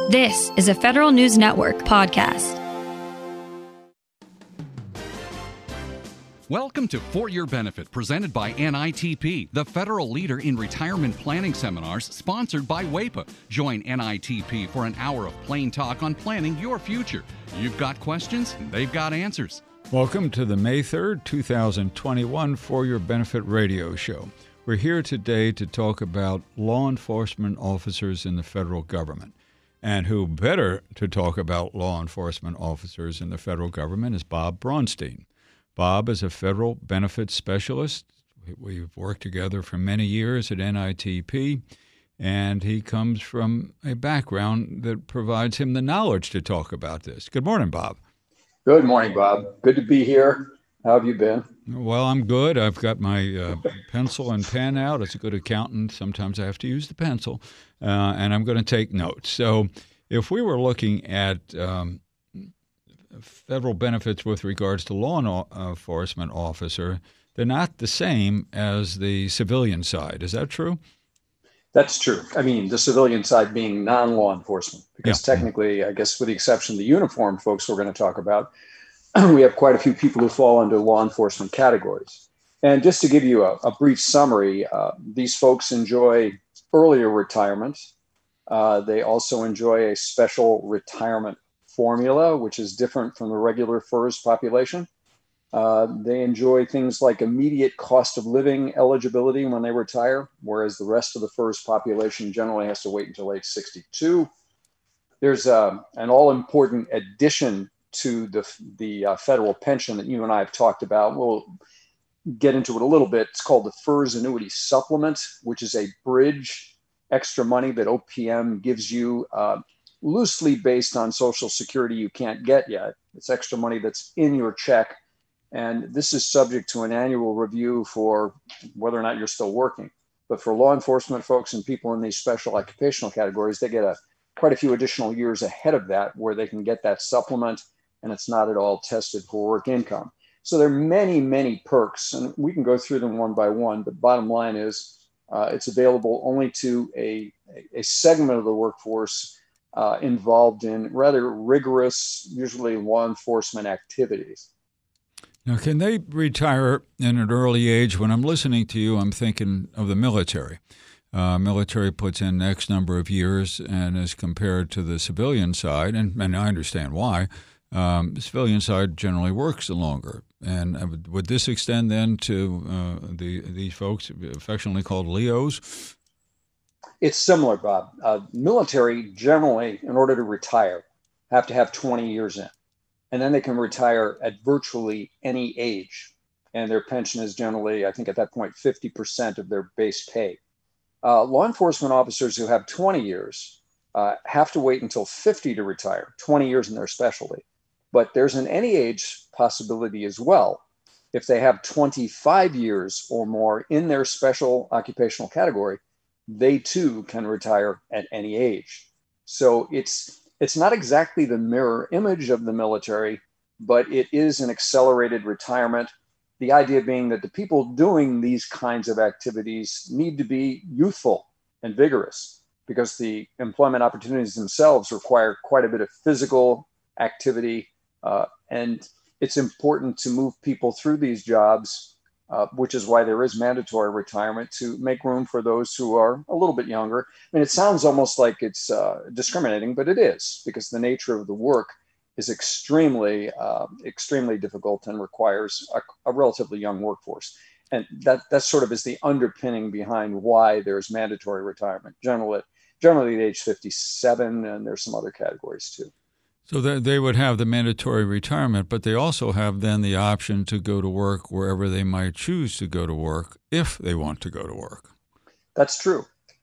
This is a Federal News Network podcast. Welcome to For Your Benefit, presented by NITP, the federal leader in retirement planning seminars, sponsored by WAEPA. Join NITP for an hour of plain talk on planning your future. You've got questions, they've got answers. Welcome to the May 3rd, 2021 For Your Benefit radio show. We're here today to talk about law enforcement officers in the federal government. And who better to talk about law enforcement officers in the federal government is Bob Braunstein. Bob is a federal benefits specialist. We've worked together for many years at NITP, and he comes from a background that provides him the knowledge to talk about this. Good morning, Bob. Good morning, Bob. Good to be here. How have you been? Well, I'm good. I've got my pencil and pen out. As a good accountant, sometimes I have to use the pencil, and I'm going to take notes. So if we were looking at federal benefits with regards to law enforcement officer, they're not the same as the civilian side. Is that true? That's true. I mean, the civilian side being non-law enforcement, because technically, I guess with the exception of the uniformed folks we're going to talk about, we have quite a few people who fall under law enforcement categories. And just to give you a brief summary, these folks enjoy earlier retirement. They also enjoy a special retirement formula, which is different from the regular FERS population. They enjoy things like immediate cost of living eligibility when they retire, whereas the rest of the FERS population generally has to wait until age 62. There's an all-important addition to the federal pension that you and I have talked about. We'll get into it a little bit. It's called the FERS Annuity Supplement, which is a bridge extra money that OPM gives you loosely based on Social Security you can't get yet. It's extra money that's in your check. And this is subject to an annual review for whether or not you're still working. But for law enforcement folks and people in these special occupational categories, they get quite a few additional years ahead of that where they can get that supplement, and it's not at all tested for work income. So there are many, many perks, and we can go through them one by one. But bottom line is it's available only to a segment of the workforce involved in rather rigorous, usually law enforcement activities. Now, can they retire in an early age? When I'm listening to you, I'm thinking of the military. Military puts in X number of years, and as compared to the civilian side, and I understand why, the civilian side generally works longer. And would this extend then to these folks affectionately called LEOs? It's similar, Bob. Military generally, in order to retire, have to have 20 years in. And then they can retire at virtually any age. And their pension is generally, I think at that point, 50% of their base pay. Law enforcement officers who have 20 years have to wait until 50 to retire, 20 years in their specialty. But there's an any age possibility as well. If they have 25 years or more in their special occupational category, they too can retire at any age. So it's not exactly the mirror image of the military, but it is an accelerated retirement. The idea being that the people doing these kinds of activities need to be youthful and vigorous, because the employment opportunities themselves require quite a bit of physical activity. And it's important to move people through these jobs, which is why there is mandatory retirement, to make room for those who are a little bit younger. I mean, it sounds almost like it's discriminating, but it is, because the nature of the work is extremely difficult and requires a relatively young workforce. And that sort of is the underpinning behind why there's mandatory retirement, generally at age 57, and there's some other categories too. So they would have the mandatory retirement, but they also have then the option to go to work wherever they might choose to go to work if they want to go to work. That's true.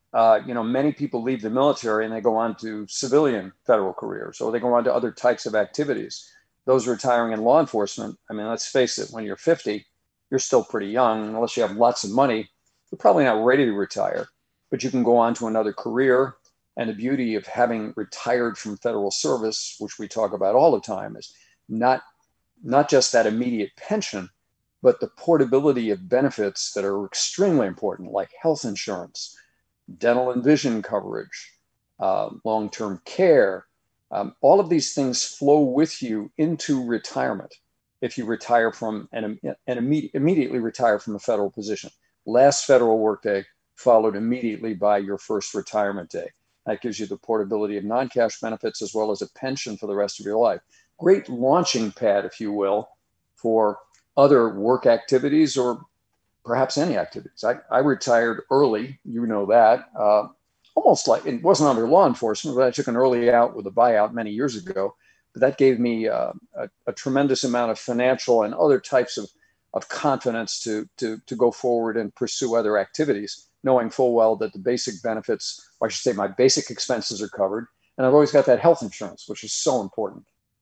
Many people leave the military and they go on to civilian federal careers, or they go on to other types of activities. Those retiring in law enforcement, I mean, let's face it, when you're 50, you're still pretty young. Unless you have lots of money, you're probably not ready to retire, but you can go on to another career. And the beauty of having retired from federal service, which we talk about all the time, is not just that immediate pension, but the portability of benefits that are extremely important, like health insurance, dental and vision coverage, long-term care. All of these things flow with you into retirement if you retire from immediately retire from a federal position. Last federal workday followed immediately by your first retirement day. That gives you the portability of non-cash benefits as well as a pension for the rest of your life. Great launching pad, if you will, for other work activities or perhaps any activities. I retired early, you know that, almost like, it wasn't under law enforcement, but I took an early out with a buyout many years ago. But that gave me a tremendous amount of financial and other types of confidence to go forward and pursue other activities, knowing full well that the basic benefits, or I should say my basic expenses are covered. And I've always got that health insurance, which is so important.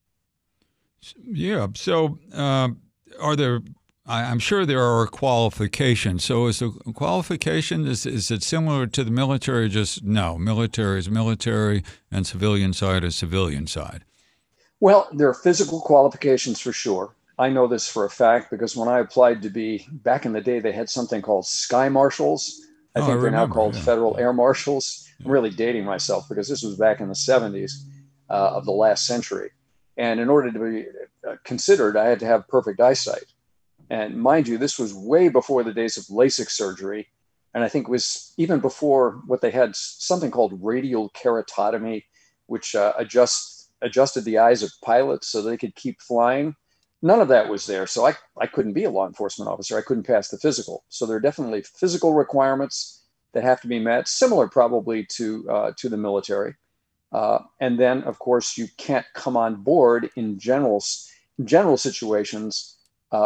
Yeah. So are there, I'm sure there are qualifications. So is the qualification, is it similar to the military? Just no, military is military and civilian side is civilian side. Well, there are physical qualifications for sure. I know this for a fact because when I applied to be, back in the day, they had something called Sky Marshals. I think they're now called Federal Air Marshals. I'm really dating myself because this was back in the 70s of the last century. And in order to be considered, I had to have perfect eyesight. And mind you, this was way before the days of LASIK surgery. And I think it was even before what they had, something called radial keratotomy, which adjusted the eyes of pilots so they could keep flying. None of that was there. So I couldn't be a law enforcement officer. I couldn't pass the physical. So there are definitely physical requirements that have to be met, similar probably to the military. And then, of course, you can't come on board in general situations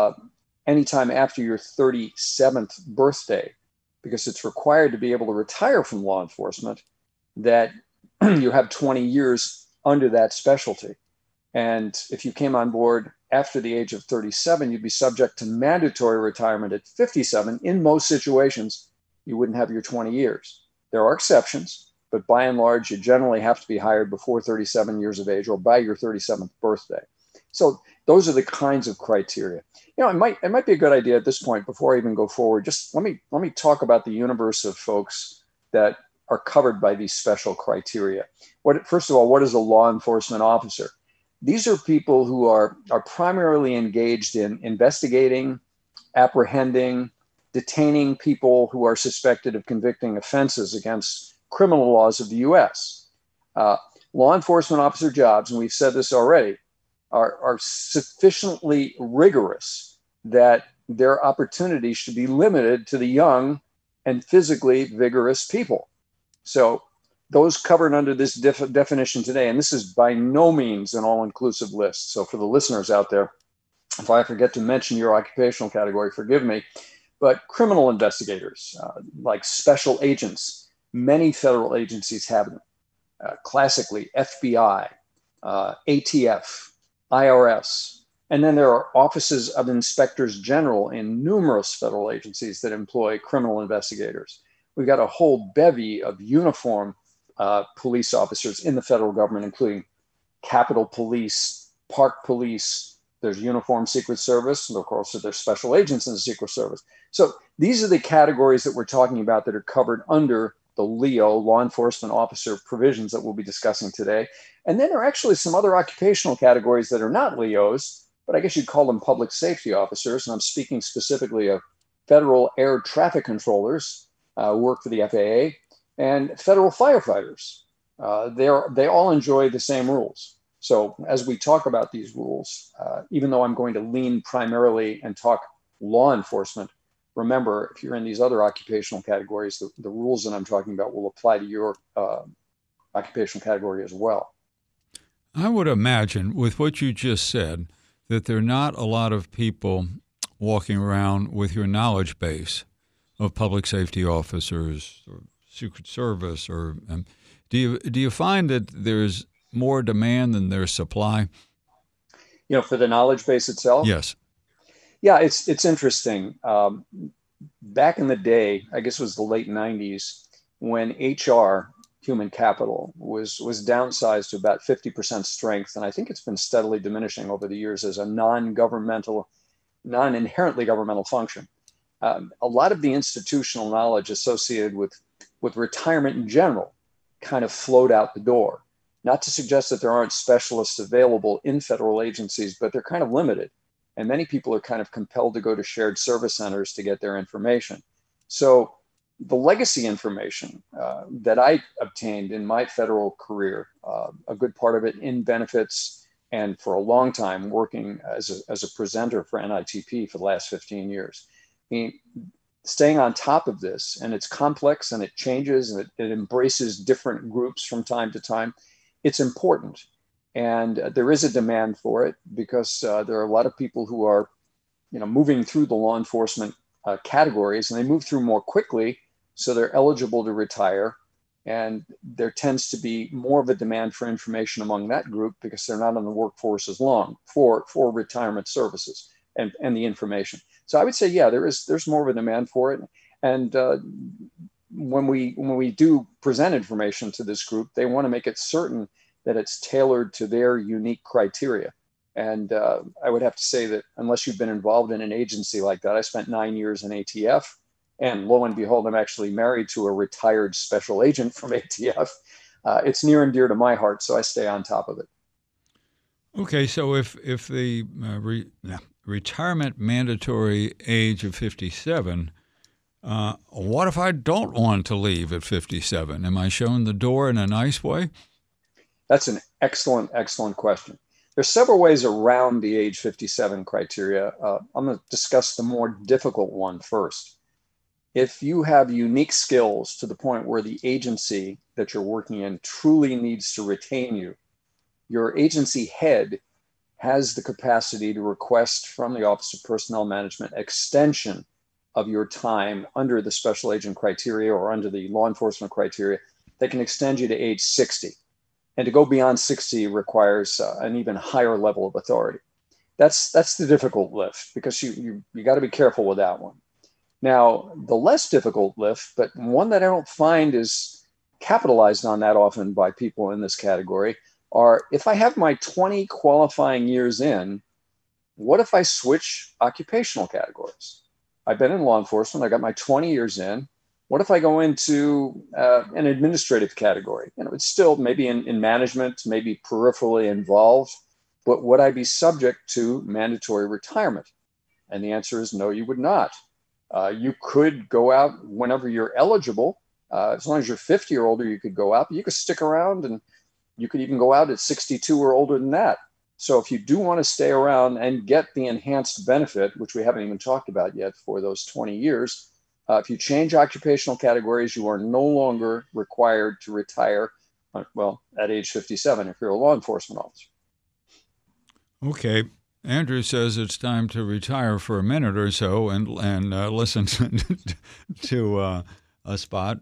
anytime after your 37th birthday, because it's required to be able to retire from law enforcement that you have 20 years under that specialty. And if you came on board after the age of 37, you'd be subject to mandatory retirement at 57. In most situations, you wouldn't have your 20 years. There are exceptions, but by and large, you generally have to be hired before 37 years of age or by your 37th birthday. So those are the kinds of criteria. You know, it might be a good idea at this point, before I even go forward, just let me talk about the universe of folks that are covered by these special criteria. First of all, what is a law enforcement officer? These are people who are primarily engaged in investigating, apprehending, detaining people who are suspected of convicting offenses against criminal laws of the U.S. Law enforcement officer jobs, and we've said this already, are sufficiently rigorous that their opportunities should be limited to the young and physically vigorous people. So those covered under this definition today, and this is by no means an all-inclusive list. So for the listeners out there, if I forget to mention your occupational category, forgive me, but criminal investigators, like special agents, many federal agencies have them. Classically, FBI, ATF, IRS, and then there are offices of inspectors general in numerous federal agencies that employ criminal investigators. We've got a whole bevy of uniform police officers in the federal government, including Capitol Police, Park Police. There's Uniform Secret Service, and of course, there's special agents in the Secret Service. So these are the categories that we're talking about that are covered under the LEO, law enforcement officer provisions that we'll be discussing today. And then there are actually some other occupational categories that are not LEOs, but I guess you'd call them public safety officers. And I'm speaking specifically of federal air traffic controllers who work for the FAA, and federal firefighters. They all enjoy the same rules. So as we talk about these rules, even though I'm going to lean primarily and talk law enforcement, remember, if you're in these other occupational categories, the rules that I'm talking about will apply to your occupational category as well. I would imagine, with what you just said, that there are not a lot of people walking around with your knowledge base of public safety officers or Secret Service, or do you find that there's more demand than there's supply? You know, for the knowledge base itself? Yes. Yeah, it's interesting. Back in the day, I guess it was the late 90s, when HR, human capital, was downsized to about 50% strength, and I think it's been steadily diminishing over the years as a non-inherently governmental function. A lot of the institutional knowledge associated with retirement in general kind of float out the door. Not to suggest that there aren't specialists available in federal agencies, but they're kind of limited. And many people are kind of compelled to go to shared service centers to get their information. So the legacy information that I obtained in my federal career, a good part of it in benefits, and for a long time working as a presenter for NITP for the last 15 years. I mean, staying on top of this, and it's complex and it changes and it embraces different groups from time to time, it's important. And there is a demand for it because there are a lot of people who are, moving through the law enforcement categories, and they move through more quickly, so they're eligible to retire. And there tends to be more of a demand for information among that group because they're not in the workforce as long for retirement services and the information. So I would say, yeah, there's more of a demand for it. And when we do present information to this group, they want to make it certain that it's tailored to their unique criteria. And I would have to say that unless you've been involved in an agency like that, I spent 9 years in ATF. And lo and behold, I'm actually married to a retired special agent from ATF. It's near and dear to my heart, so I stay on top of it. Okay, so if the retirement mandatory age of 57, what if I don't want to leave at 57? Am I shown the door in a nice way? That's an excellent, excellent question. There's several ways around the age 57 criteria. I'm going to discuss the more difficult one first. If you have unique skills to the point where the agency that you're working in truly needs to retain you, your agency head has the capacity to request from the Office of Personnel Management extension of your time under the special agent criteria or under the law enforcement criteria. They can extend you to age 60. And to go beyond 60 requires an even higher level of authority. That's the difficult lift because you got to be careful with that one. Now, the less difficult lift, but one that I don't find is capitalized on that often by people in this category, are if I have my 20 qualifying years in, what if I switch occupational categories? I've been in law enforcement, I got my 20 years in. What if I go into an administrative category? It's still maybe in management, maybe peripherally involved, but would I be subject to mandatory retirement? And the answer is no, you would not. You could go out whenever you're eligible. As long as you're 50 or older, you could go out. But you could stick around, and you could even go out at 62 or older than that. So if you do want to stay around and get the enhanced benefit, which we haven't even talked about yet for those 20 years, if you change occupational categories, you are no longer required to retire, at age 57 if you're a law enforcement officer. Okay. Andrew says it's time to retire for a minute or so and listen to a spot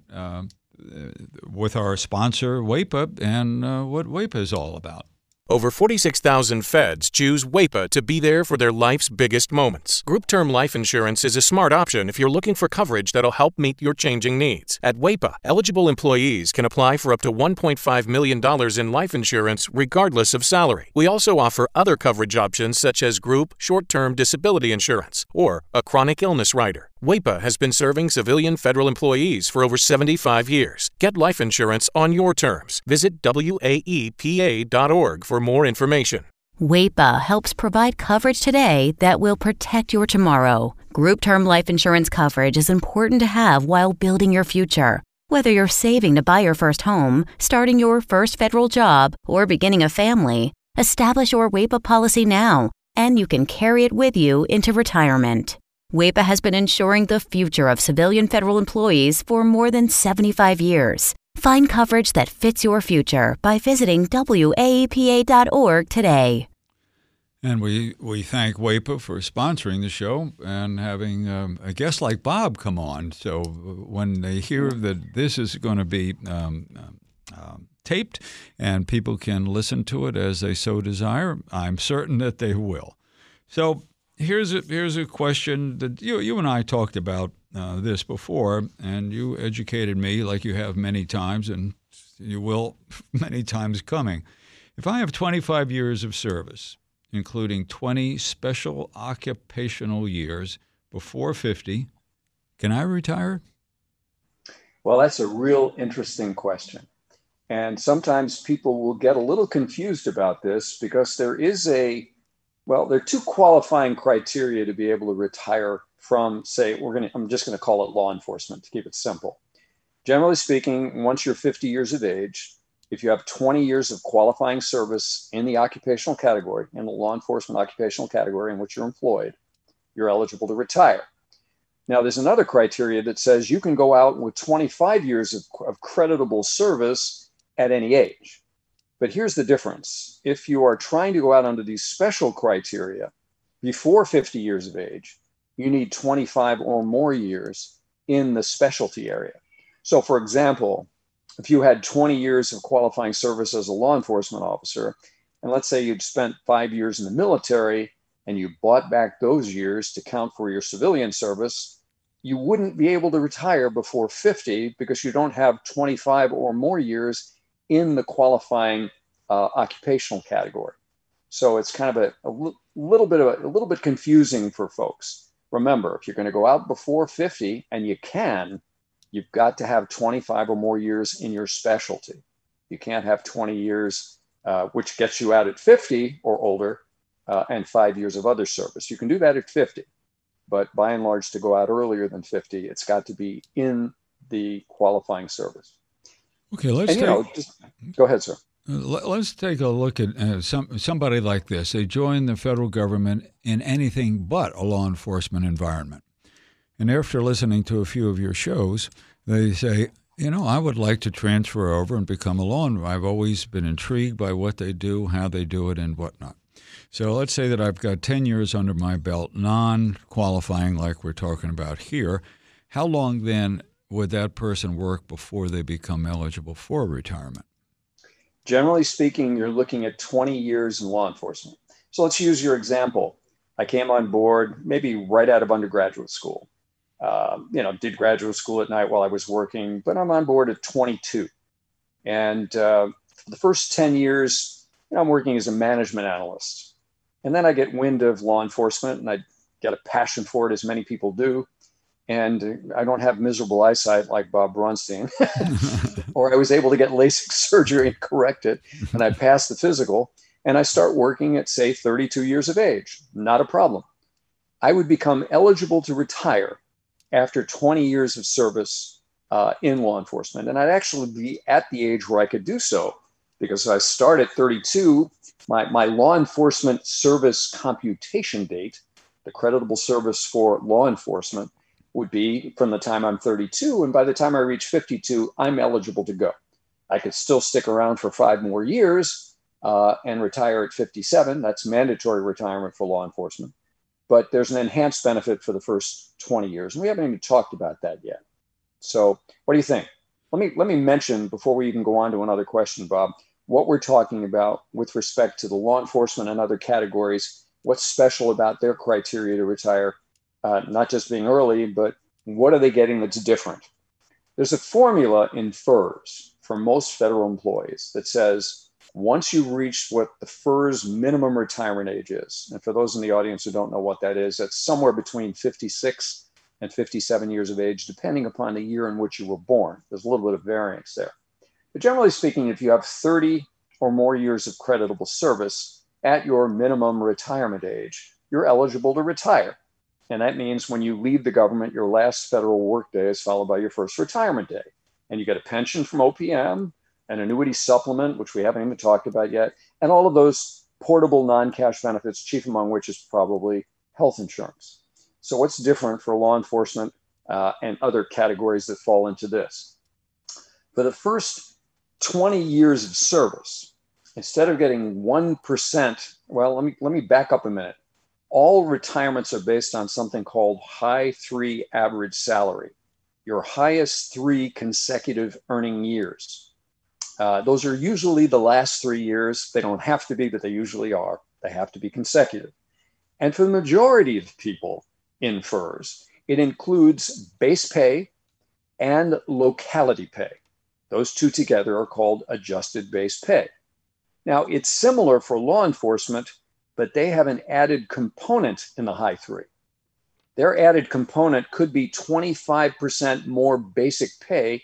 with our sponsor, WAEPA, and what WAEPA is all about. Over 46,000 feds choose WAEPA to be there for their life's biggest moments. Group term life insurance is a smart option if you're looking for coverage that'll help meet your changing needs. At WAEPA, eligible employees can apply for up to $1.5 million in life insurance regardless of salary. We also offer other coverage options such as group short-term disability insurance or a chronic illness rider. WAEPA has been serving civilian federal employees for over 75 years. Get life insurance on your terms. Visit WAEPA.org for more information. WAEPA helps provide coverage today that will protect your tomorrow. Group term life insurance coverage is important to have while building your future. Whether you're saving to buy your first home, starting your first federal job, or beginning a family, establish your WAEPA policy now, and you can carry it with you into retirement. WAEPA has been ensuring the future of civilian federal employees for more than 75 years. Find coverage that fits your future by visiting WAEPA.org today. And we thank WAEPA for sponsoring the show and having a guest like Bob come on. So when they hear that this is going to be taped and people can listen to it as they so desire, I'm certain that they will. So here's a question that you and I talked about this before, and you educated me like you have many times, and you will many times coming. If I have 25 years of service, including 20 special occupational years before 50, can I retire? Well, that's a real interesting question. And sometimes people will get a little confused about this because there are two qualifying criteria to be able to retire from, say, I'm just going to call it law enforcement to keep it simple. Generally speaking, once you're 50 years of age, if you have 20 years of qualifying service in the occupational category, in the law enforcement occupational category in which you're employed, you're eligible to retire. Now, there's another criteria that says you can go out with 25 years of creditable service at any age. But here's the difference. If you are trying to go out under these special criteria before 50 years of age, you need 25 or more years in the specialty area. So, for example, if you had 20 years of qualifying service as a law enforcement officer, and let's say you'd spent 5 years in the military and you bought back those years to count for your civilian service, you wouldn't be able to retire before 50 because you don't have 25 or more years in the qualifying occupational category. So it's kind of a little bit confusing for folks. Remember, if you're going to go out before 50, and you've got to have 25 or more years in your specialty. You can't have 20 years, which gets you out at 50 or older, and 5 years of other service. You can do that at 50, but by and large, to go out earlier than 50, it's got to be in the qualifying service. Okay, go ahead, sir. Let's take a look at somebody like this. They join the federal government in anything but a law enforcement environment. And after listening to a few of your shows, they say, I would like to transfer over and become a law enforcement. I've always been intrigued by what they do, how they do it, and whatnot. So let's say that I've got 10 years under my belt, non-qualifying like we're talking about here. How long then would that person work before they become eligible for retirement? Generally speaking, you're looking at 20 years in law enforcement. So let's use your example. I came on board maybe right out of undergraduate school. Did graduate school at night while I was working, but I'm on board at 22. And for the first 10 years, I'm working as a management analyst. And then I get wind of law enforcement and I get a passion for it, as many people do. And I don't have miserable eyesight like Bob Bronstein, or I was able to get LASIK surgery and correct it. And I passed the physical and I start working at, say, 32 years of age. Not a problem. I would become eligible to retire after 20 years of service in law enforcement. And I'd actually be at the age where I could do so, because I start at 32, my law enforcement service computation date, the creditable service for law enforcement, would be from the time I'm 32. And by the time I reach 52, I'm eligible to go. I could still stick around for 5 more years and retire at 57. That's mandatory retirement for law enforcement. But there's an enhanced benefit for the first 20 years. And we haven't even talked about that yet. So what do you think? Let me mention, before we even go on to another question, Bob, what we're talking about with respect to the law enforcement and other categories. What's special about their criteria to retire? Not just being early, but what are they getting that's different? There's a formula in FERS for most federal employees that says once you reach what the FERS minimum retirement age is, and for those in the audience who don't know what that is, that's somewhere between 56 and 57 years of age, depending upon the year in which you were born. There's a little bit of variance there. But generally speaking, if you have 30 or more years of creditable service at your minimum retirement age, you're eligible to retire. And that means when you leave the government, your last federal work day is followed by your first retirement day. And you get a pension from OPM, an annuity supplement, which we haven't even talked about yet, and all of those portable non-cash benefits, chief among which is probably health insurance. So what's different for law enforcement and other categories that fall into this? For the first 20 years of service, instead of getting 1%, well, let me back up a minute. All retirements are based on something called high 3 average salary, your highest 3 consecutive earning years. Those are usually the last 3 years. They don't have to be, but they usually are. They have to be consecutive. And for the majority of people in FERS, it includes base pay and locality pay. Those two together are called adjusted base pay. Now, it's similar for law enforcement, but they have an added component in the high 3. Their added component could be 25% more basic pay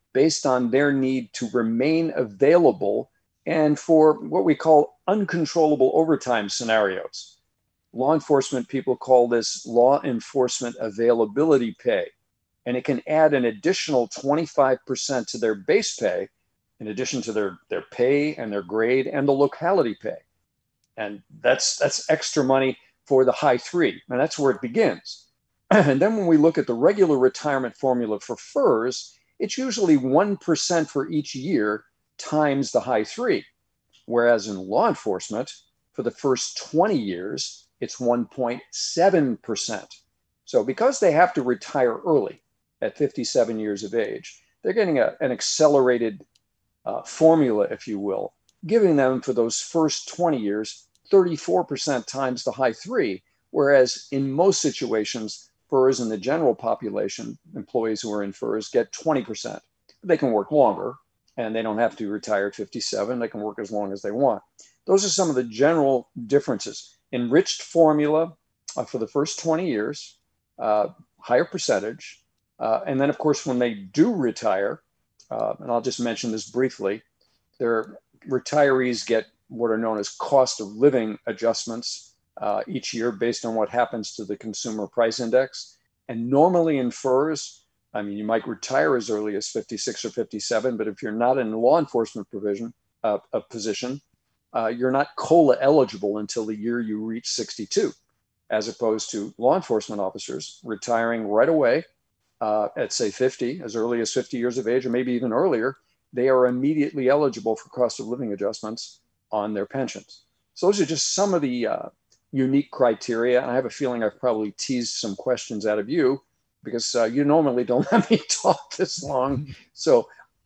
based on their need to remain available and for what we call uncontrollable overtime scenarios. Law enforcement people call this law enforcement availability pay, and it can add an additional 25% to their base pay in addition to their pay and their grade and the locality pay. And that's extra money for the high three, and that's where it begins. And then when we look at the regular retirement formula for FERS, it's usually 1% for each year times the high three. Whereas in law enforcement, for the first 20 years, it's 1.7%. So because they have to retire early at 57 years of age, they're getting an accelerated formula, if you will, giving them for those first 20 years, 34% times the high three. Whereas in most situations, FERS in the general population, employees who are in FERS get 20%. They can work longer and they don't have to retire at 57. They can work as long as they want. Those are some of the general differences. Enriched formula for the first 20 years, higher percentage. And then, of course, when they do retire, and I'll just mention this briefly, their retirees get what are known as cost of living adjustments each year based on what happens to the consumer price index. And normally in FERS, I mean, you might retire as early as 56 or 57, but if you're not in a law enforcement position, you're not COLA eligible until the year you reach 62, as opposed to law enforcement officers retiring right away at, say, 50, as early as 50 years of age, or maybe even earlier. They are immediately eligible for cost of living adjustments on their pensions. So those are just some of the unique criteria. And I have a feeling I've probably teased some questions out of you because you normally don't let me talk this long. So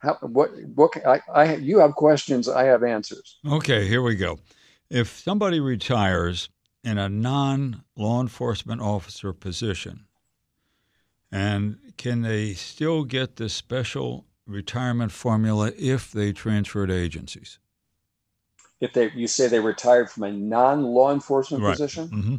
you have questions, I have answers. Okay, here we go. If somebody retires in a non-law enforcement officer position, and can they still get the special retirement formula if they transferred agencies? If you say they retired from a non-law enforcement position? Mm-hmm.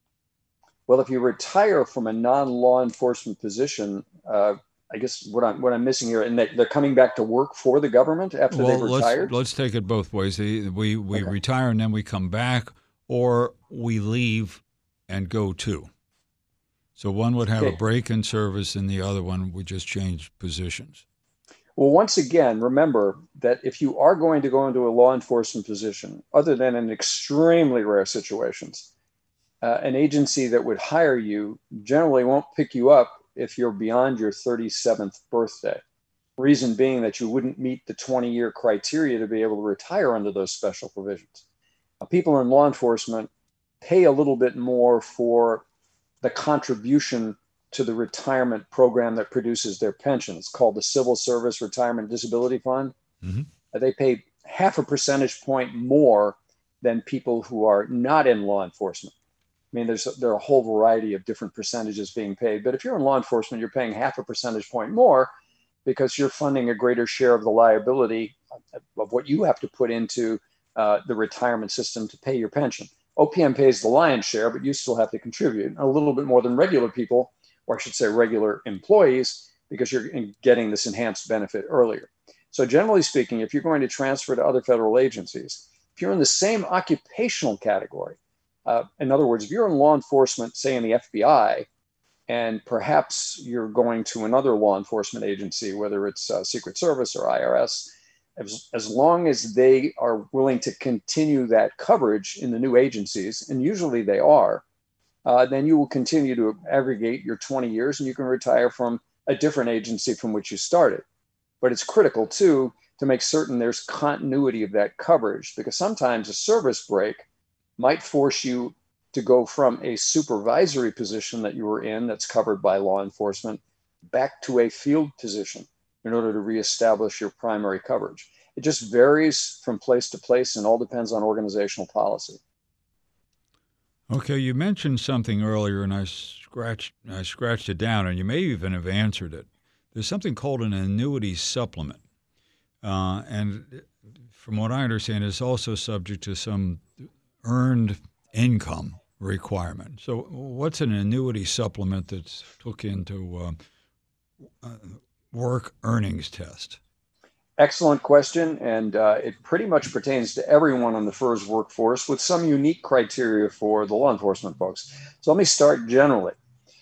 Well, if you retire from a non-law enforcement position, I guess what I'm missing here, and they're coming back to work for the government after they've retired? Let's take it both ways. We okay. Retire and then we come back, or we leave and go to. So one would have a break in service and the other one would just change positions. Well, once again, remember that if you are going to go into a law enforcement position, other than in extremely rare situations, an agency that would hire you generally won't pick you up if you're beyond your 37th birthday. Reason being that you wouldn't meet the 20-year criteria to be able to retire under those special provisions. People in law enforcement pay a little bit more for the contribution to the retirement program that produces their pension. It's called the Civil Service Retirement Disability Fund. Mm-hmm. They pay 0.5 percentage point more than people who are not in law enforcement. I mean, there are a whole variety of different percentages being paid, but if you're in law enforcement, you're paying 0.5 percentage point more because you're funding a greater share of the liability of what you have to put into the retirement system to pay your pension. OPM pays the lion's share, but you still have to contribute a little bit more than regular people, or I should say regular employees, because you're getting this enhanced benefit earlier. So generally speaking, if you're going to transfer to other federal agencies, if you're in the same occupational category, in other words, if you're in law enforcement, say in the FBI, and perhaps you're going to another law enforcement agency, whether it's Secret Service or IRS, as long as they are willing to continue that coverage in the new agencies, and usually they are, then you will continue to aggregate your 20 years and you can retire from a different agency from which you started. But it's critical, too, to make certain there's continuity of that coverage, because sometimes a service break might force you to go from a supervisory position that you were in that's covered by law enforcement back to a field position in order to reestablish your primary coverage. It just varies from place to place and all depends on organizational policy. Okay, you mentioned something earlier, and I scratched it down, and you may even have answered it. There's something called an annuity supplement, and from what I understand, it's also subject to some earned income requirement. So what's an annuity supplement that's took into work earnings test? Excellent question, and it pretty much pertains to everyone in the FERS workforce with some unique criteria for the law enforcement folks. So let me start generally.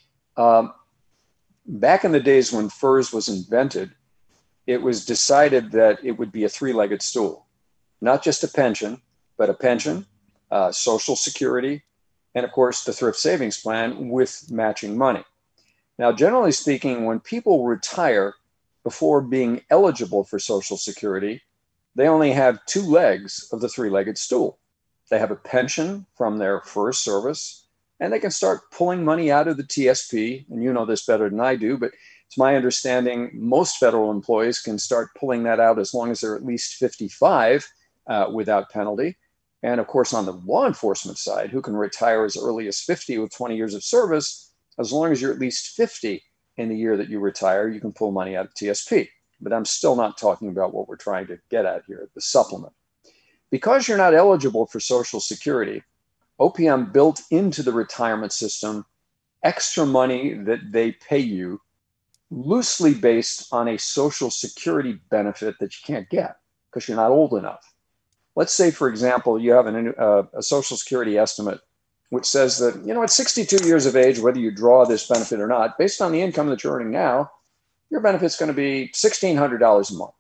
Back in the days when FERS was invented, it was decided that it would be a three-legged stool, not just a pension, but a pension, Social Security, and of course the thrift savings plan with matching money. Now, generally speaking, when people retire before being eligible for Social Security, they only have two legs of the three-legged stool. They have a pension from their first service, and they can start pulling money out of the TSP. And you know this better than I do, but it's my understanding most federal employees can start pulling that out as long as they're at least 55 without penalty. And of course, on the law enforcement side, who can retire as early as 50 with 20 years of service, as long as you're at least 50 in the year that you retire, you can pull money out of TSP. But I'm still not talking about what we're trying to get at here, the supplement. Because you're not eligible for Social Security, OPM built into the retirement system extra money that they pay you loosely based on a Social Security benefit that you can't get because you're not old enough. Let's say, for example, you have a Social Security estimate which says that, at 62 years of age, whether you draw this benefit or not, based on the income that you're earning now, your benefit's going to be $1,600 a month.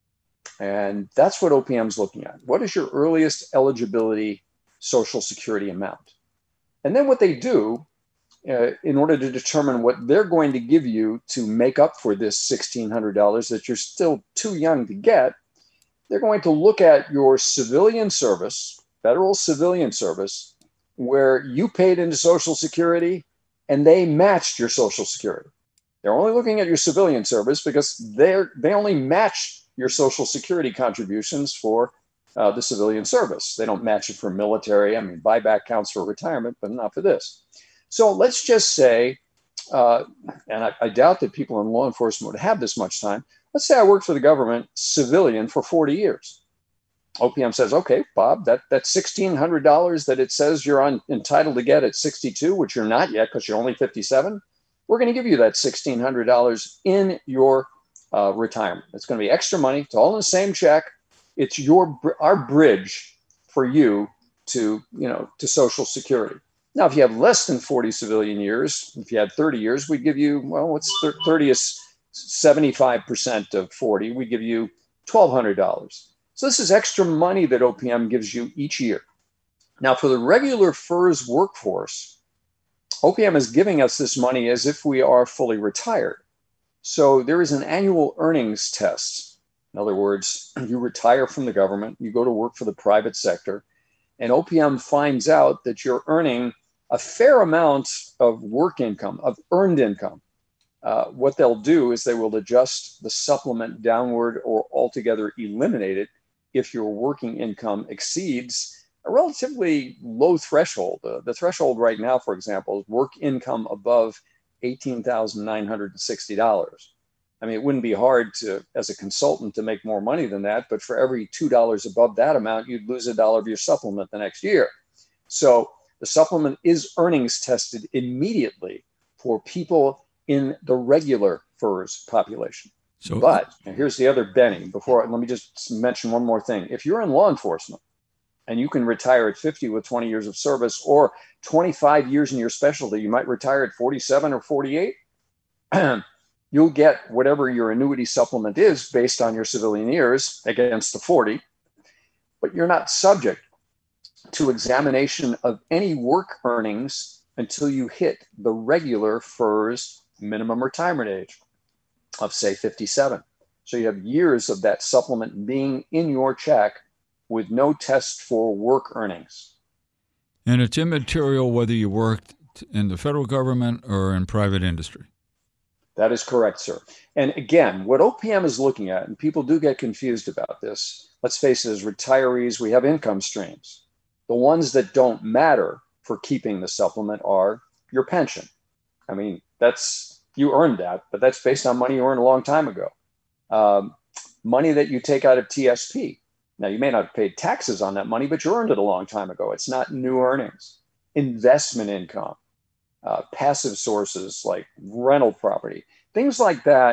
And that's what OPM is looking at. What is your earliest eligibility Social Security amount? And then what they do in order to determine what they're going to give you to make up for this $1,600 that you're still too young to get, they're going to look at your civilian service, federal civilian service, where you paid into Social Security and they matched your Social Security. They're only looking at your civilian service because they only match your Social Security contributions for the civilian service. They don't match it for military. I mean, buyback counts for retirement, but not for this. So let's just say, and I doubt that people in law enforcement would have this much time. Let's say I worked for the government civilian for 40 years. OPM says, okay, Bob, that $1,600 that it says you're entitled to get at 62, which you're not yet because you're only 57, we're going to give you that $1,600 in your retirement. It's going to be extra money. It's all in the same check. It's our bridge for you to Social Security. Now, if you have less than 40 civilian years, if you had 30 years, we'd give you, 30 is 75% of 40. We give you $1,200. So this is extra money that OPM gives you each year. Now, for the regular FERS workforce, OPM is giving us this money as if we are fully retired. So there is an annual earnings test. In other words, you retire from the government, you go to work for the private sector, and OPM finds out that you're earning a fair amount of work income, of earned income. What they'll do is they will adjust the supplement downward or altogether eliminate it if your working income exceeds a relatively low threshold. The threshold right now, for example, is work income above $18,960. I mean, it wouldn't be hard to, as a consultant, to make more money than that, but for every $2 above that amount, you'd lose $1 of your supplement the next year. So the supplement is earnings tested immediately for people in the regular FERS population. But and here's the other Benny. Let me just mention one more thing. If you're in law enforcement and you can retire at 50 with 20 years of service or 25 years in your specialty, you might retire at 47 or 48. You'll get whatever your annuity supplement is based on your civilian years against the 40, but you're not subject to examination of any work earnings until you hit the regular FERS minimum retirement age of, say, 57. So you have years of that supplement being in your check with no test for work earnings. And it's immaterial whether you worked in the federal government or in private industry. That is correct, sir. And again, what OPM is looking at, and people do get confused about this, let's face it, as retirees, we have income streams. The ones that don't matter for keeping the supplement are your pension. I mean, you earned that, but that's based on money you earned a long time ago. Money that you take out of TSP. Now, you may not have paid taxes on that money, but you earned it a long time ago. It's not new earnings. Investment income, passive sources like rental property, things like that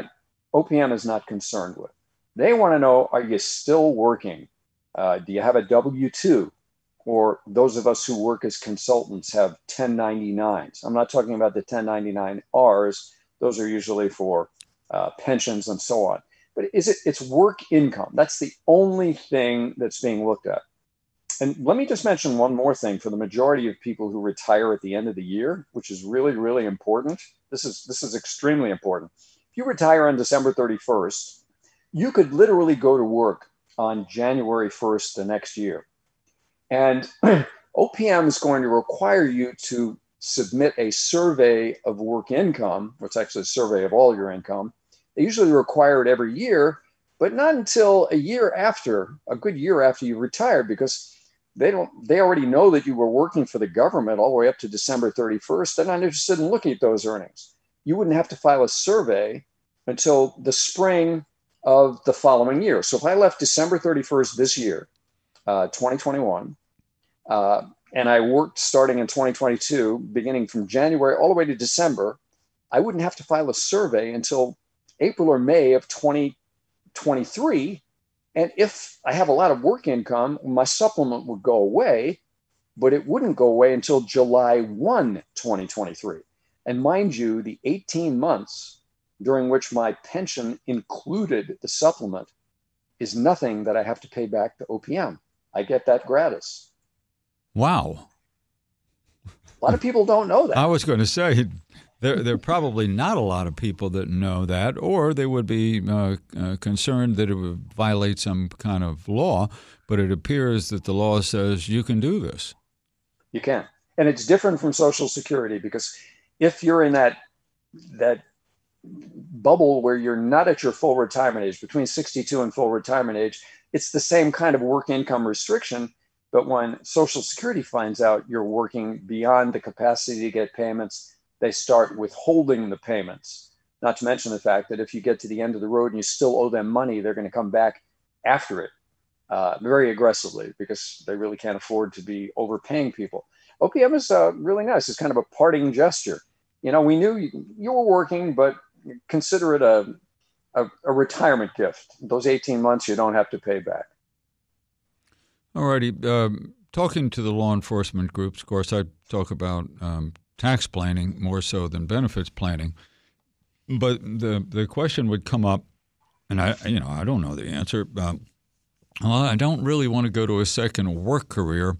OPM is not concerned with. They want to know, are you still working? Do you have a W-2? Or those of us who work as consultants have 1099s. I'm not talking about the 1099Rs. Those are usually for pensions and so on. But it's work income. That's the only thing that's being looked at. And let me just mention one more thing for the majority of people who retire at the end of the year, which is really, really important. This is extremely important. If you retire on December 31st, you could literally go to work on January 1st the next year. And OPM is going to require you to submit a survey of work income, which is actually a survey of all your income. They usually require it every year, but not until a good year after you retire, because they already know that you were working for the government all the way up to December 31st. They're not interested in looking at those earnings. You wouldn't have to file a survey until the spring of the following year. So if I left December 31st this year, 2021, and I worked starting in 2022, beginning from January all the way to December, I wouldn't have to file a survey until April or May of 2023. And if I have a lot of work income, my supplement would go away, but it wouldn't go away until July 1, 2023. And mind you, the 18 months during which my pension included the supplement is nothing that I have to pay back to OPM. I get that gratis. Wow. A lot of people don't know that. I was going to say, there are probably not a lot of people that know that, or they would be concerned that it would violate some kind of law, but it appears that the law says you can do this. You can. And it's different from Social Security, because if you're in that bubble where you're not at your full retirement age, between 62 and full retirement age, it's the same kind of work income restriction. But when Social Security finds out you're working beyond the capacity to get payments, they start withholding the payments. Not to mention the fact that if you get to the end of the road and you still owe them money, they're going to come back after it very aggressively, because they really can't afford to be overpaying people. OPM is really nice. It's kind of a parting gesture. You know, we knew you were working, but consider it a retirement gift. Those 18 months you don't have to pay back. All righty. Talking to the law enforcement groups, of course, I talk about tax planning more so than benefits planning. But the question would come up, and I don't know the answer. I don't really want to go to a second work career.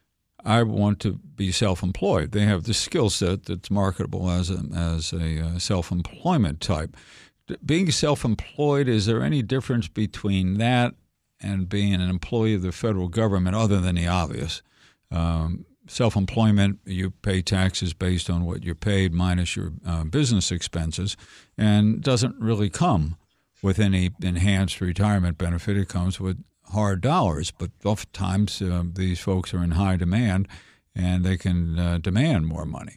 I want to be self-employed. They have the skill set that's marketable as a self-employment type. Being self-employed, is there any difference between that and being an employee of the federal government, other than the obvious? Self-employment, you pay taxes based on what you're paid minus your business expenses, and doesn't really come with any enhanced retirement benefit. It comes with hard dollars, but oftentimes these folks are in high demand and they can demand more money.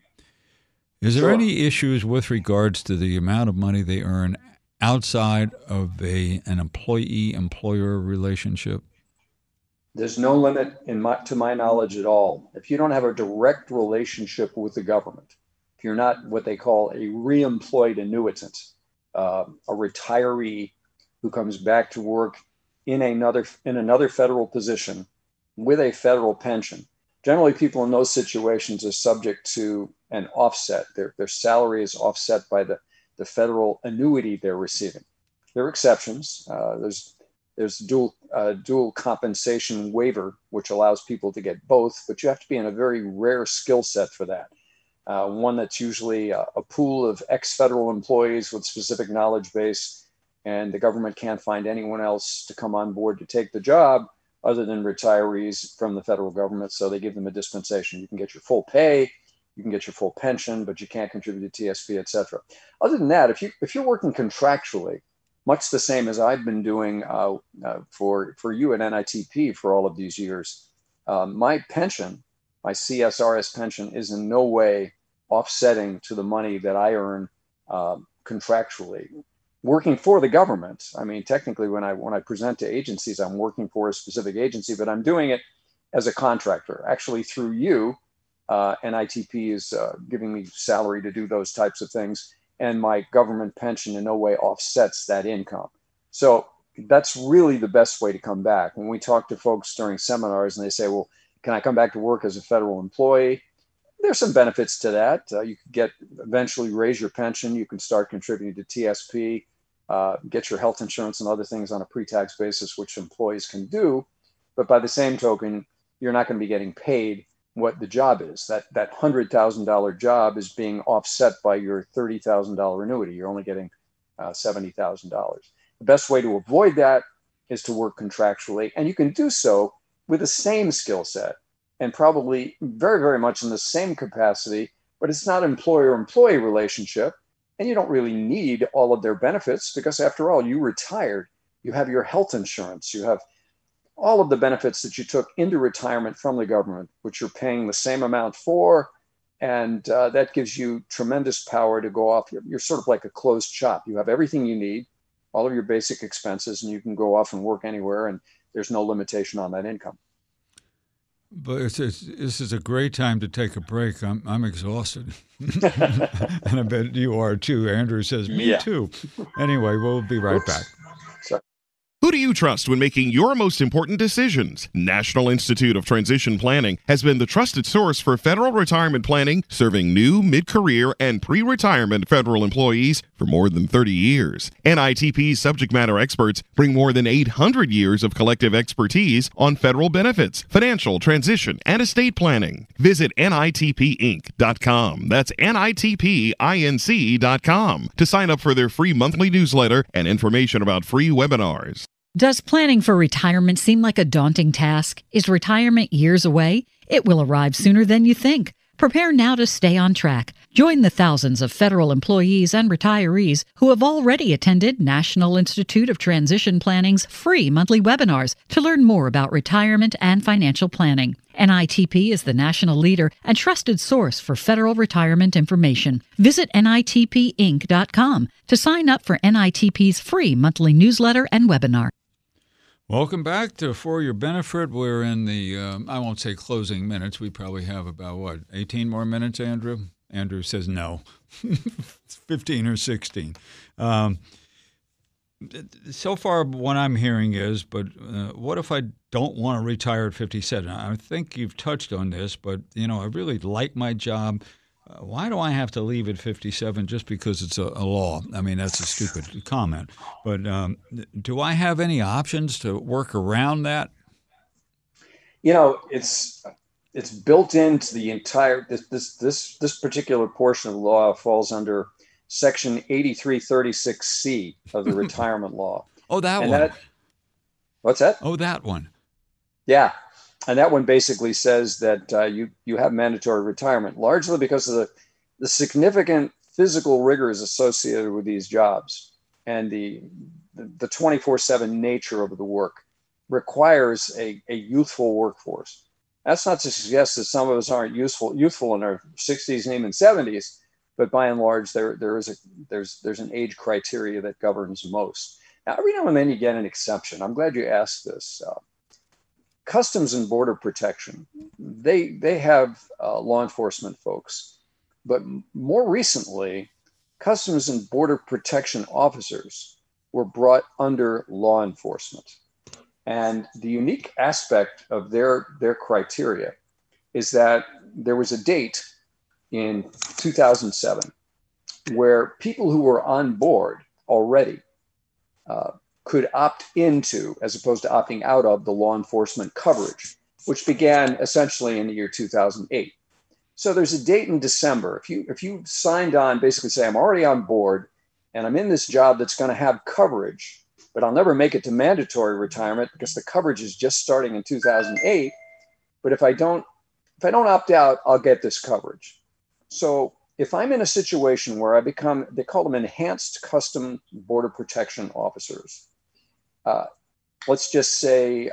Is there any issues with regards to the amount of money they earn outside of an employee-employer relationship? There's no limit to my knowledge at all. If you don't have a direct relationship with the government, if you're not what they call a reemployed annuitant, a retiree who comes back to work in another federal position with a federal pension, generally people in those situations are subject to an offset. Their salary is offset by the federal annuity they're receiving. There are exceptions. There's dual compensation waiver, which allows people to get both, but you have to be in a very rare skill set for that. One that's usually a pool of ex-federal employees with specific knowledge base, and the government can't find anyone else to come on board to take the job other than retirees from the federal government, so they give them a dispensation. You can get your full pay, you can get your full pension, but you can't contribute to TSP, et cetera. Other than that, if you're working contractually, much the same as I've been doing for you at NITP for all of these years, my pension, my CSRS pension, is in no way offsetting to the money that I earn contractually. Working for the government, I mean, technically, when I present to agencies, I'm working for a specific agency, but I'm doing it as a contractor. Actually, through you, NITP is giving me salary to do those types of things. and my government pension in no way offsets that income. So that's really the best way to come back. When we talk to folks during seminars and they say, well, can I come back to work as a federal employee? There's some benefits to that. You can eventually raise your pension. You can start contributing to TSP, get your health insurance and other things on a pre-tax basis, which employees can do. But by the same token, you're not going to be getting paid what the job is. That $100,000 job is being offset by your $30,000 annuity. You're only getting $70,000. The best way to avoid that is to work contractually, and you can do so with the same skill set and probably very, very much in the same capacity, but it's not an employer-employee relationship, and you don't really need all of their benefits because, after all, you retired. You have your health insurance. You have all of the benefits that you took into retirement from the government, which you're paying the same amount for, and that gives you tremendous power to go off. You're sort of like a closed shop. You have everything you need, all of your basic expenses, and you can go off and work anywhere, and there's no limitation on that income. But this is a great time to take a break. I'm exhausted. And I bet you are too. Andrew says, me too. Anyway, we'll be right back. Sorry. Who do you trust when making your most important decisions? National Institute of Transition Planning has been the trusted source for federal retirement planning, serving new, mid-career, and pre-retirement federal employees for more than 30 years. NITP's subject matter experts bring more than 800 years of collective expertise on federal benefits, financial transition, and estate planning. Visit NITPinc.com. That's NITPinc.com to sign up for their free monthly newsletter and information about free webinars. Does planning for retirement seem like a daunting task? Is retirement years away? It will arrive sooner than you think. Prepare now to stay on track. Join the thousands of federal employees and retirees who have already attended National Institute of Transition Planning's free monthly webinars to learn more about retirement and financial planning. NITP is the national leader and trusted source for federal retirement information. Visit NITPinc.com to sign up for NITP's free monthly newsletter and webinar. Welcome back to For Your Benefit. We're in the, I won't say closing minutes. We probably have about, 18 more minutes, Andrew? Andrew says no. It's 15 or 16. So far, what I'm hearing is, but what if I don't want to retire at 57? I think you've touched on this, but, I really like my job. Why do I have to leave at 57 just because it's a law? I mean, that's a stupid comment. But do I have any options to work around that? It's built into the entire, this particular portion of the law falls under Section 8336C of the retirement law. Oh, that one. What's that? Oh, that one. Yeah. And that one basically says that you have mandatory retirement, largely because of the significant physical rigors associated with these jobs, and the 24/7 nature of the work requires a youthful workforce. That's not to suggest that some of us aren't youthful in our 60s and even 70s, but by and large, there's an age criteria that governs most. Now, every now and then you get an exception. I'm glad you asked this. Customs and Border Protection, they have law enforcement folks, but more recently, Customs and Border Protection officers were brought under law enforcement. And the unique aspect of their criteria is that there was a date in 2007 where people who were on board already could opt into, as opposed to opting out of, the law enforcement coverage, which began essentially in the year 2008. So there's a date in December. If you signed on, basically say, I'm already on board and I'm in this job that's going to have coverage, but I'll never make it to mandatory retirement because the coverage is just starting in 2008. But if I don't opt out, I'll get this coverage. So if I'm in a situation where I become, they call them enhanced Customs Border Protection officers. Let's just say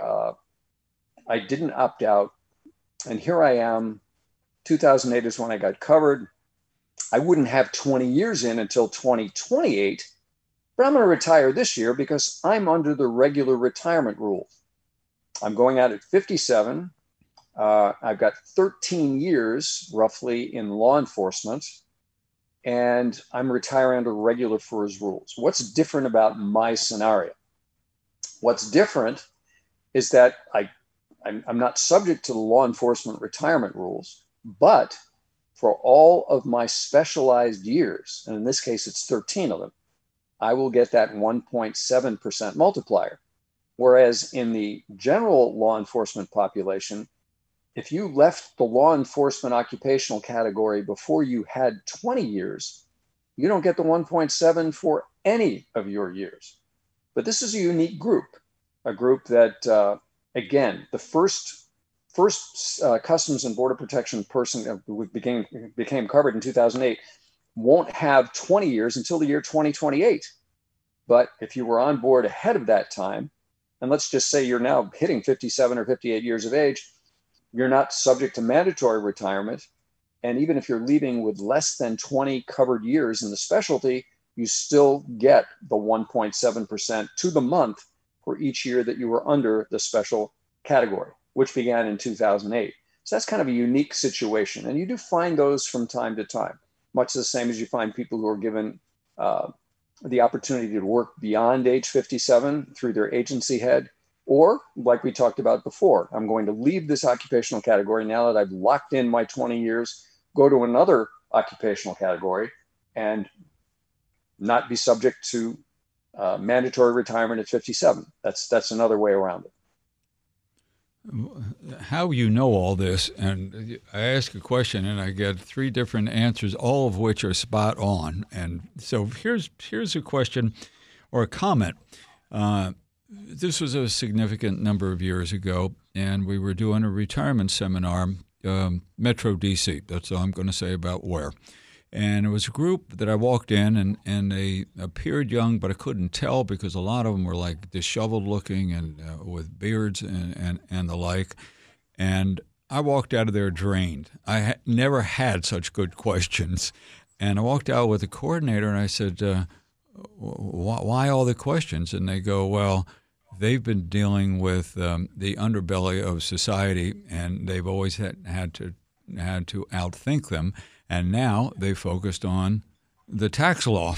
I didn't opt out, and here I am. 2008 is when I got covered. I wouldn't have 20 years in until 2028, but I'm going to retire this year because I'm under the regular retirement rule. I'm going out at 57. I've got 13 years roughly in law enforcement. and I'm retiring under regular FERS rules. What's different about my scenario? What's different is that I'm not subject to the law enforcement retirement rules, but for all of my specialized years, and in this case, it's 13 of them, I will get that 1.7% multiplier. Whereas in the general law enforcement population, if you left the law enforcement occupational category before you had 20 years, you don't get the 1.7 for any of your years. But this is a unique group, a group that, again, the first Customs and Border Protection person who became covered in 2008 won't have 20 years until the year 2028. But if you were on board ahead of that time, and let's just say you're now hitting 57 or 58 years of age, you're not subject to mandatory retirement. And even if you're leaving with less than 20 covered years in the specialty, you still get the 1.7% to the month for each year that you were under the special category, which began in 2008. So that's kind of a unique situation. And you do find those from time to time, much the same as you find people who are given the opportunity to work beyond age 57 through their agency head, or like we talked about before, I'm going to leave this occupational category now that I've locked in my 20 years, go to another occupational category and not be subject to mandatory retirement at 57. That's another way around it. How you know all this, and I ask a question and I get three different answers, all of which are spot on. And so here's a question or a comment. This was a significant number of years ago, and we were doing a retirement seminar, Metro D.C. That's all I'm going to say about where. And it was a group that I walked in, and they appeared young, but I couldn't tell because a lot of them were like disheveled looking and with beards and the like. And I walked out of there drained. I never had such good questions. And I walked out with the coordinator, and I said, why all the questions? And they go, well, they've been dealing with the underbelly of society, and they've always had to outthink them. And now they focused on the tax law,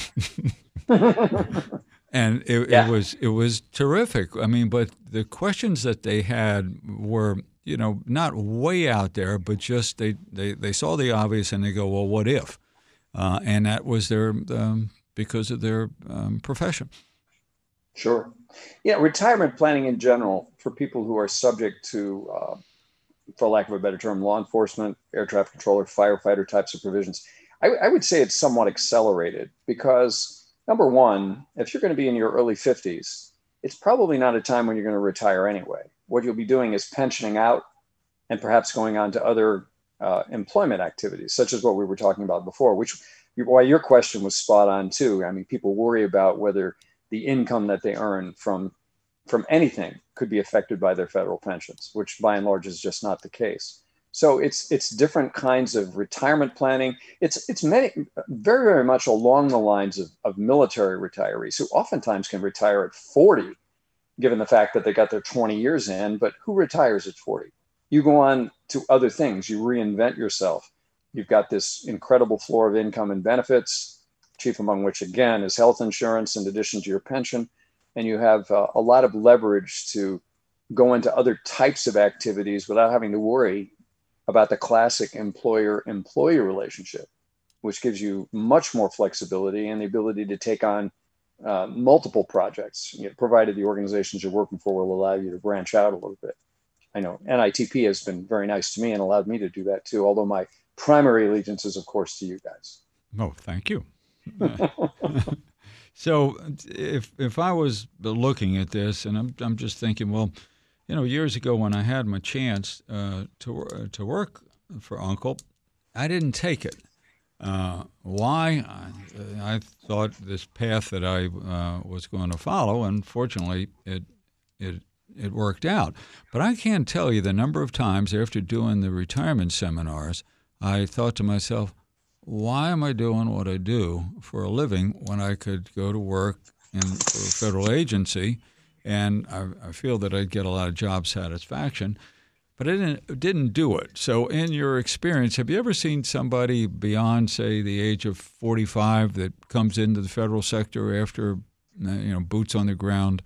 and it was terrific. I mean, but the questions that they had were, not way out there, but just they saw the obvious and they go, well, what if? And that was their because of their profession. Sure, yeah. Retirement planning in general for people who are subject to for lack of a better term, law enforcement, air traffic controller, firefighter types of provisions, I would say it's somewhat accelerated because, number one, if you're going to be in your early 50s, it's probably not a time when you're going to retire anyway. What you'll be doing is pensioning out and perhaps going on to other employment activities, such as what we were talking about before, why your question was spot on too. I mean, people worry about whether the income that they earn from anything could be affected by their federal pensions, which by and large is just not the case. So it's different kinds of retirement planning. It's many, very, very much along the lines of military retirees who oftentimes can retire at 40, given the fact that they got their 20 years in, but who retires at 40? You go on to other things, you reinvent yourself. You've got this incredible floor of income and benefits, chief among which again is health insurance in addition to your pension. And you have a lot of leverage to go into other types of activities without having to worry about the classic employer-employee relationship, which gives you much more flexibility and the ability to take on multiple projects, provided the organizations you're working for will allow you to branch out a little bit. I know NITP has been very nice to me and allowed me to do that too, although my primary allegiance is, of course, to you guys. Oh, thank you. So if I was looking at this, and I'm just thinking, well, years ago when I had my chance to work for Uncle, I didn't take it. Why? I thought this path that I was going to follow, and fortunately it worked out. But I can't tell you the number of times after doing the retirement seminars, I thought to myself, why am I doing what I do for a living when I could go to work for a federal agency? And I feel that I'd get a lot of job satisfaction. but it didn't do it. So in your experience, have you ever seen somebody beyond, say, the age of 45 that comes into the federal sector after, boots on the ground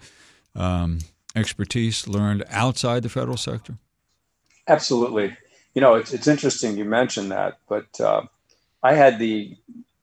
expertise learned outside the federal sector? Absolutely. It's interesting you mentioned that, but I had the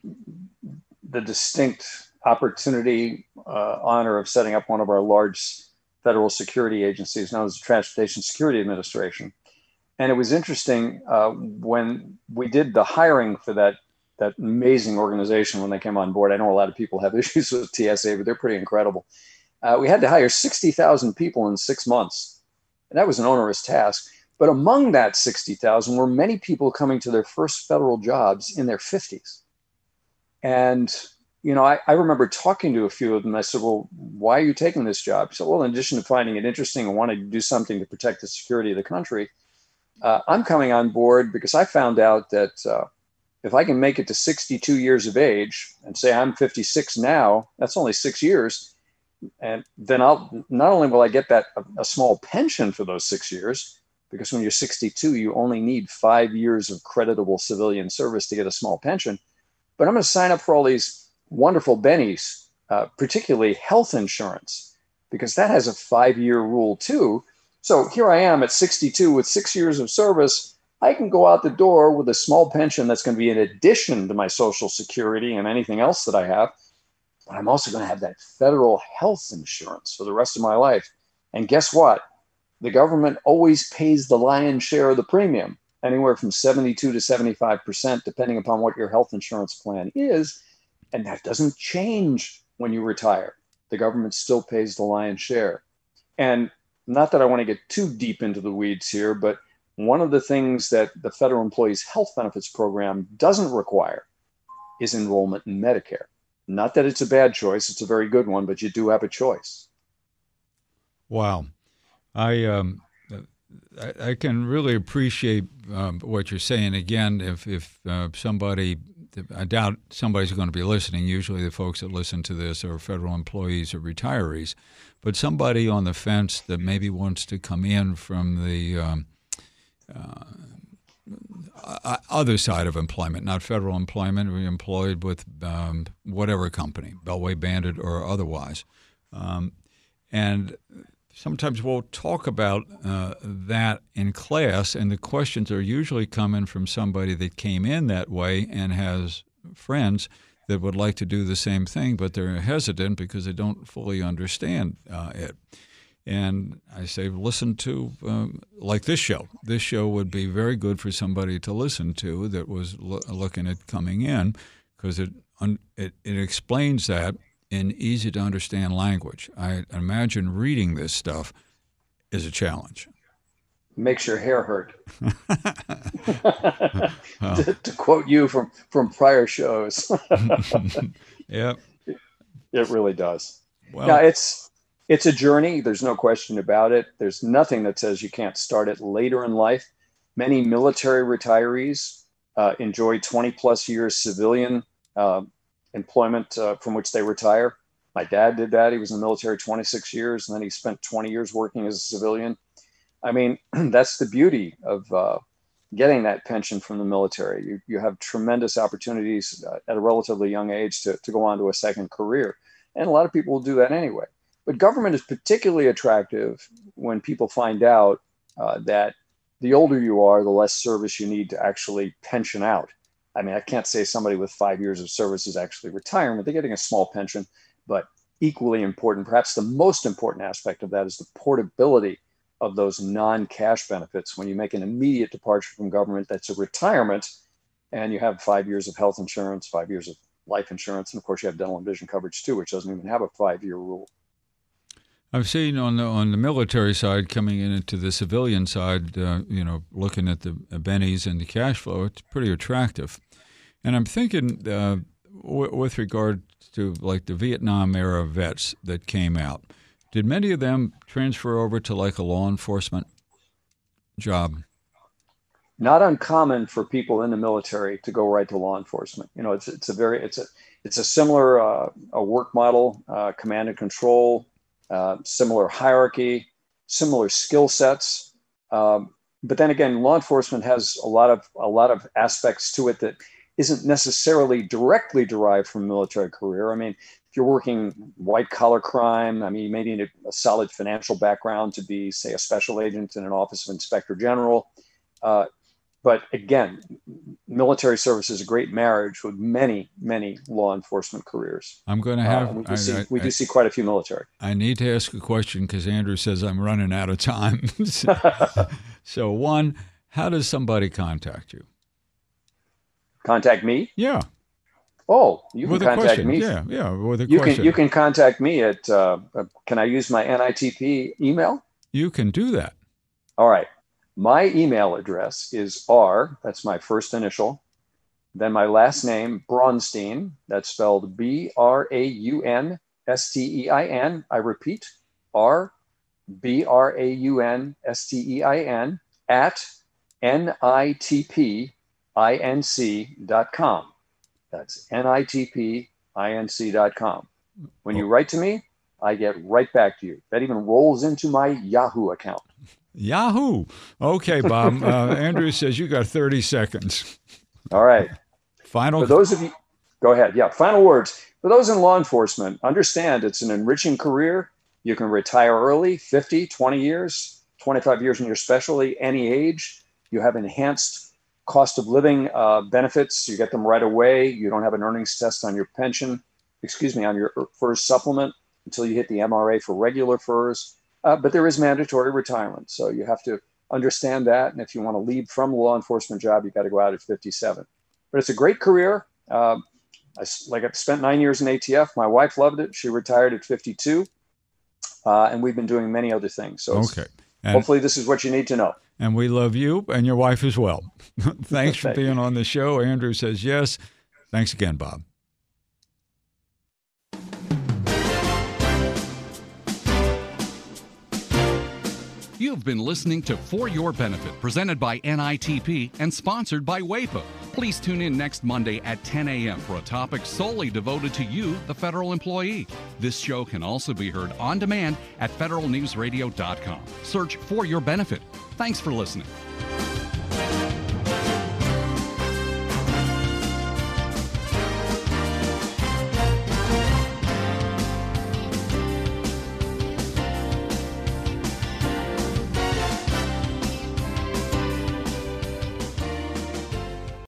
distinct opportunity, honor of setting up one of our large federal security agencies known as the Transportation Security Administration. And it was interesting when we did the hiring for that amazing organization when they came on board. I know a lot of people have issues with TSA, but they're pretty incredible. We had to hire 60,000 people in 6 months. And that was an onerous task. But among that 60,000 were many people coming to their first federal jobs in their 50s. And I remember talking to a few of them. I said, well, why are you taking this job? He said, well, in addition to finding it interesting and wanting to do something to protect the security of the country, I'm coming on board because I found out that if I can make it to 62 years of age and say I'm 56 now, that's only 6 years. And then not only will I get a small pension for those 6 years, because when you're 62, you only need 5 years of creditable civilian service to get a small pension, but I'm going to sign up for all these wonderful bennies, particularly health insurance, because that has a 5-year rule too. So here I am at 62 with 6 years of service. I can go out the door with a small pension that's going to be in addition to my Social Security and anything else that I have. But I'm also going to have that federal health insurance for the rest of my life. And guess what? The government always pays the lion's share of the premium, anywhere from 72 to 75%, depending upon what your health insurance plan is. And that doesn't change when you retire. The government still pays the lion's share. And not that I want to get too deep into the weeds here, but one of the things that the Federal Employees Health Benefits Program doesn't require is enrollment in Medicare. Not that it's a bad choice, it's a very good one, but you do have a choice. Wow. I can really appreciate what you're saying. Again, if somebody, I doubt somebody's going to be listening. Usually the folks that listen to this are federal employees or retirees. But somebody on the fence that maybe wants to come in from the other side of employment, not federal employment, or employed with whatever company, Beltway Bandit or otherwise. And sometimes we'll talk about that in class, and the questions are usually coming from somebody that came in that way and has friends that would like to do the same thing, but they're hesitant because they don't fully understand it. And I say, listen to, like this show. This show would be very good for somebody to listen to that was looking at coming in, because it explains that in easy-to-understand language. I imagine reading this stuff is a challenge. Makes your hair hurt. to quote you from prior shows. Yeah. It really does. Well, now, it's a journey. There's no question about it. There's nothing that says you can't start it later in life. Many military retirees enjoy 20-plus years civilian employment from which they retire. My dad did that. He was in the military 26 years, and then he spent 20 years working as a civilian. I mean, that's the beauty of getting that pension from the military. You have tremendous opportunities at a relatively young age to go on to a second career. And a lot of people will do that anyway. But government is particularly attractive when people find out that the older you are, the less service you need to actually pension out. I mean, I can't say somebody with 5 years of service is actually retirement. They're getting a small pension, but equally important, perhaps the most important aspect of that is the portability of those non-cash benefits. When you make an immediate departure from government, that's a retirement, and you have 5 years of health insurance, 5 years of life insurance, and of course you have dental and vision coverage too, which doesn't even have a 5-year rule. I've seen on the military side coming into the civilian side, looking at the bennies and the cash flow, it's pretty attractive. And I'm thinking with regard to like the Vietnam era vets that came out, did many of them transfer over to like a law enforcement job? Not uncommon for people in the military to go right to law enforcement. It's a similar a work model, command and control. Similar hierarchy, similar skill sets. but then again, law enforcement has a lot of aspects to it that isn't necessarily directly derived from a military career. I mean, if you're working white collar crime, I mean, you may need a solid financial background to be, say, a special agent in an office of inspector general. But again, military service is a great marriage with many, many law enforcement careers. I'm going to have. We do see quite a few military. I need to ask a question because Andrew says I'm running out of time. So, one, how does somebody contact you? Contact me? Yeah. Oh, you can contact me. Yeah, with a you question. You can contact me at, can I use my NITP email? You can do that. All right. My email address is that's my first initial, then my last name, Braunstein, that's spelled Braunstein. I repeat, Braunstein at NITPinc.com. That's NITPinc.com. When you write to me, I get right back to you. That even rolls into my Yahoo account. Yahoo! Okay, Bob. Andrew says you got 30 seconds. All right. Final. For those of you, go ahead. Yeah, final words. For those in law enforcement, understand it's an enriching career. You can retire early, 50, 20 years, 25 years in your specialty, any age. You have enhanced cost of living benefits. You get them right away. You don't have an earnings test on your pension, on your FERS supplement until you hit the MRA for regular FERS. But there is mandatory retirement. So you have to understand that. And if you want to leave from a law enforcement job, you got to go out at 57. But it's a great career. I spent 9 years in ATF. My wife loved it. She retired at 52. And we've been doing many other things. So hopefully this is what you need to know. And we love you and your wife as well. Thanks for being on the show. Andrew says yes. Thanks again, Bob. You've been listening to For Your Benefit, presented by NITP and sponsored by WAEPA. Please tune in next Monday at 10 a.m. for a topic solely devoted to you, the federal employee. This show can also be heard on demand at federalnewsradio.com. Search For Your Benefit. Thanks for listening.